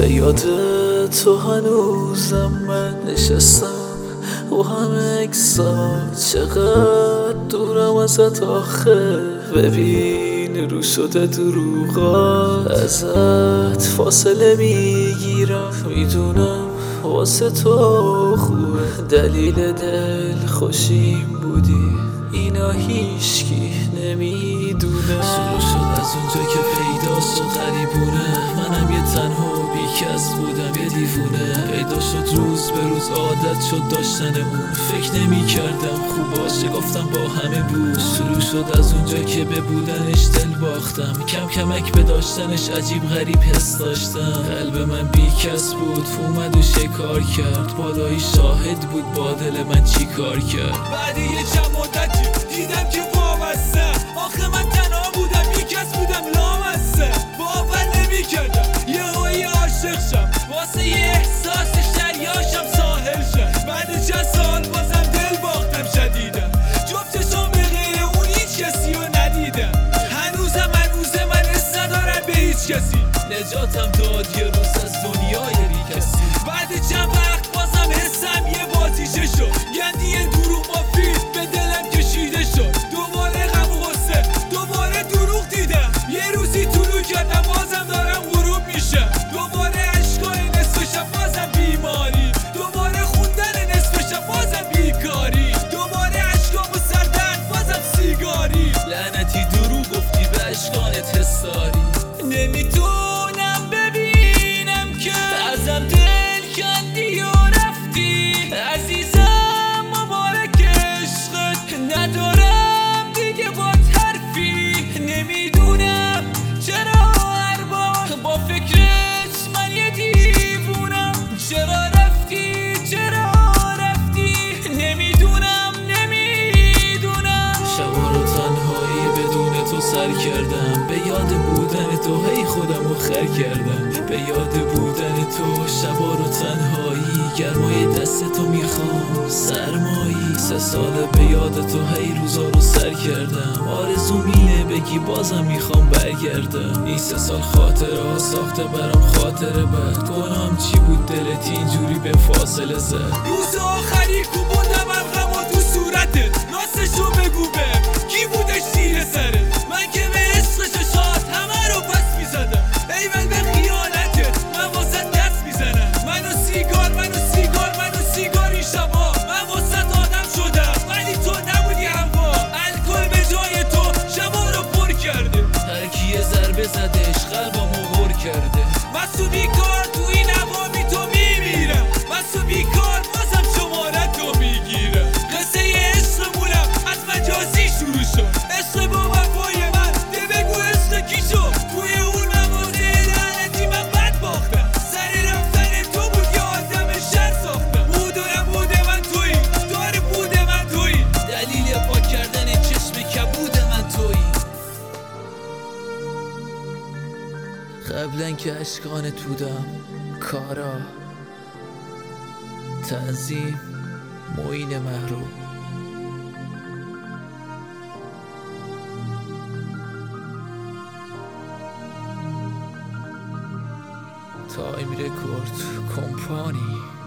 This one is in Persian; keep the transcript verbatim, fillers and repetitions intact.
به یاد تو هنوزم من نشستم و همه اکسات چقدر دورم ازت آخه. ببین رو شده دروغا ازت فاصله میگیرم، میدونم واسه تو خوبه. دلیل دل خوشیم بودی اینا هیچکی نمیدونه. شروع شد از اونجا که پیدا شد غریبونه، منم یه تنها و بیکس بودم یه دیوونه. پیدا شد روز به روز عادت شد داشتن اون، فکر نمی کردم خوب باشه گفتم با همه بود. شروع شد از اونجا که به بودنش دل باختم، کم کمک به داشتنش عجیب غریب حس داشتم. قلب من بیکس بود اومد و شکار کرد، بالایی شاهد بود با دل من چی کار کرد. بعد یه چند مدتی دیدم که وابسته، آخه من تنها بودم بیکس بودم لامسته. باور نمی کردم یه هایی عاشق شم، واسه یه احساسش دریاشم ساحل شم. بعد چند سال بازم دل باختم شدیدم، جفتشون به غیر اون هیچ کسی رو ندیدم. هنوزم هنوزه من حس ندارم به هیچ کسی، نجاتم داد یه روز از دنیای بی کسی. بعد چند وقت بازم حسم یه بازیشه شد، گندی دروغ مافید به دلم کشیده شد. دوباره غم و غصه دوباره دروغ دیدم، یه روزی طلوع کردم بازم دارم غروب میشم. دوباره عشقای نصف شب بازم بیماری، دوباره خوندن نصف شب بازم بیکاری، دوباره عشقام و سردرد بازم سیگاری. لعنتی دروغ گفتی به عشقانت حس داری. نمیتونم ببینم که ازم دل کندی و رفتی عزیزم، مبارک عشقت ندارم دیگه با حرفی. نمیدونم چرا هر بار با فکرت من یه دیوونم، چرا رفتی چرا رفتی نمیدونم نمیدونم. شبا رو تنهایی بدون تو سر کردم، به یاد بودن تو هی خودم رو خر کردم. به یاد بودن تو شبا رو تنهایی، گرمای دست تو میخوام سرمایی. سه ساله به یاد تو هی روزا رو سر کردم، آرزو مینه بگی بازم میخوام برگردم. این سه سال خاطره ها ساخته برام خاطره بد، گناهم چی بود دلت اینجوری به فاصله زد. روز آخری کوبوندم غم و تو صورتت، راستشو بگو بهم کی بودش زیر سرت؟ من که به عشق شاد همه رو پس میزدم، ایول به خیانتت من واسه دست میزنم. منو سیگار منو سیگار منو سیگار این شبا، من واسه آدم شدم ولی تو نبودی هوا. الکل به جای تو شبا رو پر کرده، هر کی یه ضربه زدش قلبمو غر کرده. بسو بیکار تو این عوامی تو میمیرم، بسو بیکار بازم شماره تو میگیرم. قصه عشقمونم از مجازی شروع شد، عشق با وفای من ده بگو عشق کی شد؟ توی اون مغازه لعنتی من بد باختم، سر رفتن تو بود یه آدم شر ساختم. بود و نبود من تویی، داره بود من تویی، دلیل پاک کردن چشم کبود من تویی. قبلا که اشکانت بودم کارا تنظیم معین محروم. تایم رکورد کمپانی.